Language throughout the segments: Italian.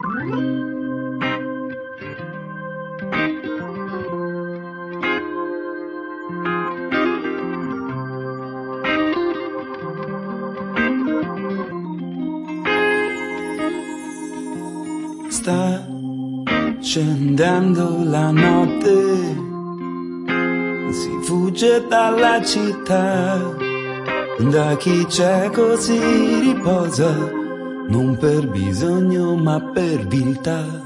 Sta scendendo la notte, si fugge dalla città, da chi cieco si riposa, non per bisogno ma per viltà.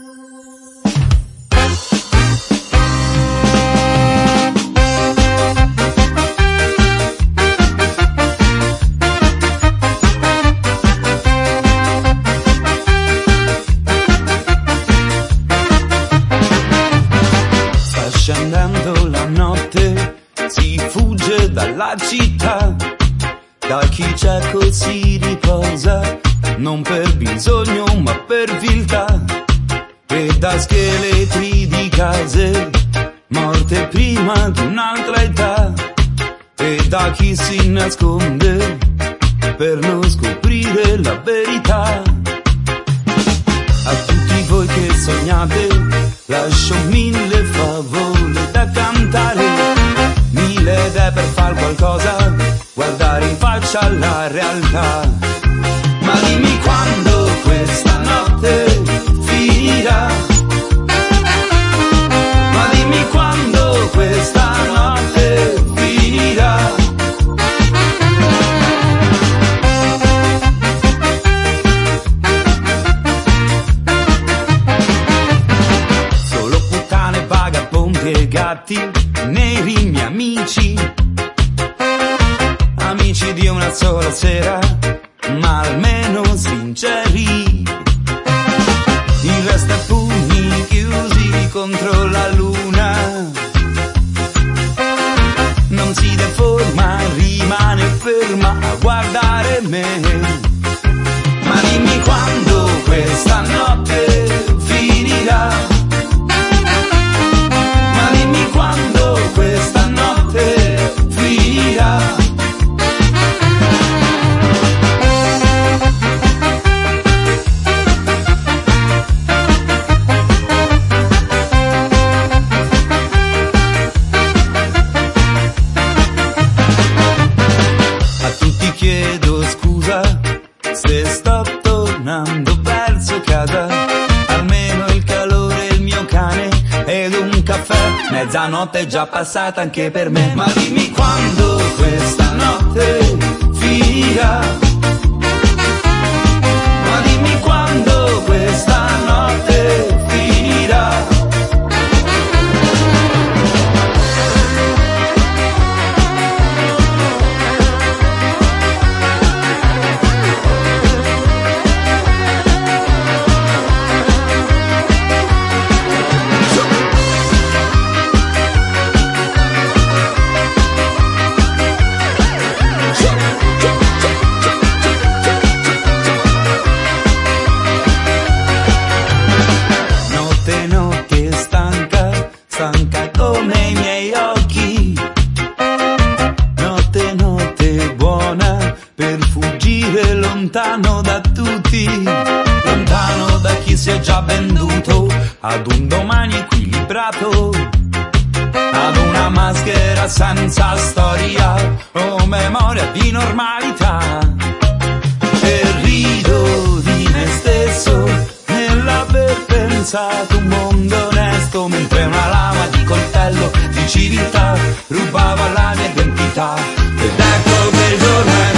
Scendendo la notte, si fugge dalla città, da chi cieco si riposa, non per bisogno ma per viltà, e da scheletri di case, morte prima di un'altra età, e da chi si nasconde per non scoprire la verità. A tutti voi che sognate, lascio 1000 favole da cantare, 1000 idee per far qualcosa, guardare in faccia la realtà. Ma dimmi quando questa notte finirà, ma dimmi quando questa notte finirà. Gatti, neri miei amici, amici di una sola sera, ma almeno sinceri. Il resto è pugni chiusi contro la luna, non si deforma, rimane ferma a guardare me. Ma dimmi quando questa notte finirà, quando questa notte finirà. A tutti chiedo scusa se sto tornando verso casa, almeno il calore, il mio cane ed un caffè. Mezzanotte è già passata anche per me. Ma dimmi quando questa notte finirà, ma dimmi quando questa notte finirà. Stanca come i miei occhi, notte, notte buona, per fuggire lontano da tutti, lontano da chi si è già venduto ad un domani equilibrato, ad una maschera senza storia o memoria di normalità. E rido di me stesso nell'aver pensato un mondo onesto, mentre una lama di coltello di civiltà rubava la mia identità. Ed ecco che il giorno è